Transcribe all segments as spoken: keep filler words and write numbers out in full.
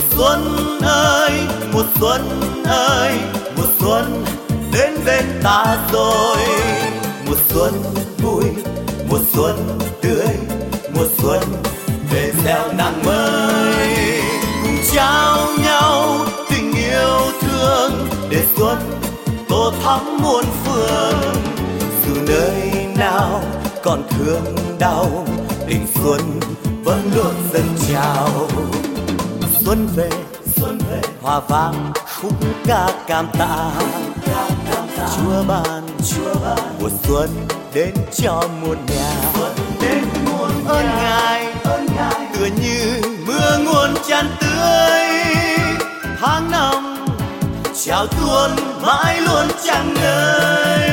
xuân ơi, mùa xuân ơi, mùa xuân đến bên ta rồi. Mùa xuân vui, mùa xuân tươi, mùa xuân về gieo nắng mới. Cùng trao nhau tình yêu thương để xuân tô thắm muôn phương. Dù nơi nào còn thương đau, tình xuân vẫn luôn dâng trào. Xuân về, xuân về, hoa vang khúc ca cảm tạ. Chúa ban, Chúa ban mùa xuân đến cho muôn nhà. Đến muôn ơn Ngài, ơn Ngài tựa như mưa nguồn tràn tươi. Tháng năm chào tuôn mãi luôn tràn ngời.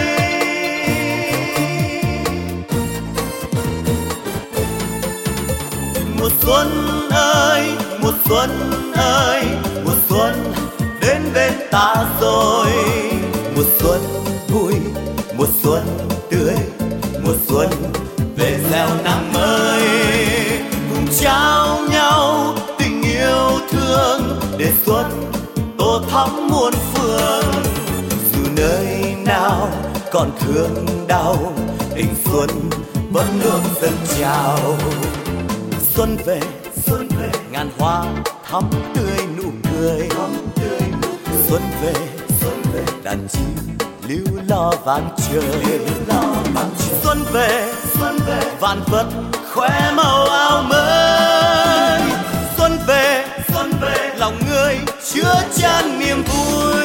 Mùa xuân ơi, mùa xuân ơi, mùa xuân đến bên ta rồi. Mùa xuân vui, mùa xuân tươi, mùa xuân về gieo nắng mới. Cùng trao nhau tình yêu thương để xuân tô thắm muôn phương. Dù nơi nào còn thương đau, tình xuân vẫn luôn dâng trào. Xuân về, xuân về, ngàn hoa thắm tươi nụ cười. Xuân về, xuân về, đàn chim líu lo vang trời. Xuân về, xuân về, vạn vật khoe màu áo mới. Xuân về, xuân về, lòng người chứa chan niềm vui.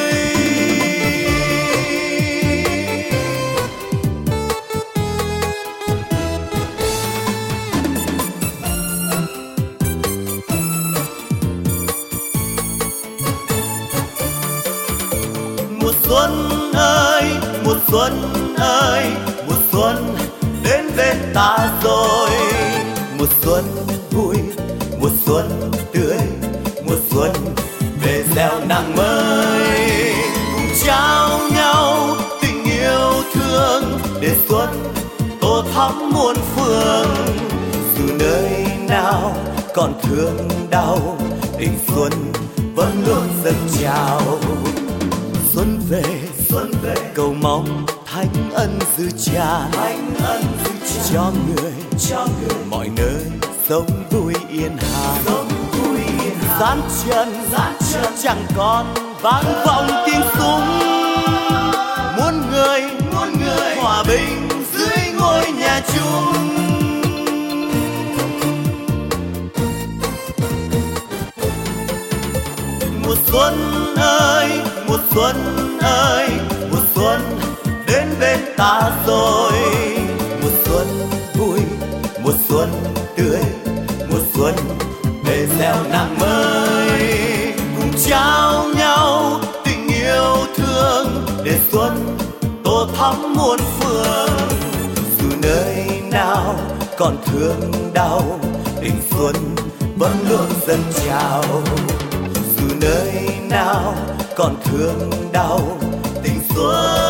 Mùa xuân ơi, mùa xuân ơi, mùa xuân đến bên ta rồi. Mùa xuân vui, mùa xuân tươi, mùa xuân về gieo nắng mới. Cùng trao nhau tình yêu thương để xuân tô thắm muôn phương. Dù nơi nào còn thương đau, tình xuân vẫn luôn dâng trào. Xuân về, xuân về, cầu mong thánh ân dư tràn, thánh ân dư tràn cho người, cho người mọi nơi sống vui yên hà, sống vui yên hà. Gian chân, gian chân chẳng còn vang vọng tiếng súng. Muôn người, muôn người hòa bình dưới ngôi nhà chung. Mùa xuân ơi, mùa xuân ơi, mùa xuân đến bên ta rồi. Mùa xuân vui, mùa xuân tươi, mùa xuân về gieo nắng mới. Cùng trao nhau tình yêu thương để xuân tô thắm muôn phương. Dù nơi nào còn thương đau, tình xuân vẫn luôn dâng trào. Dù nơi nào còn thương đau, tình xuân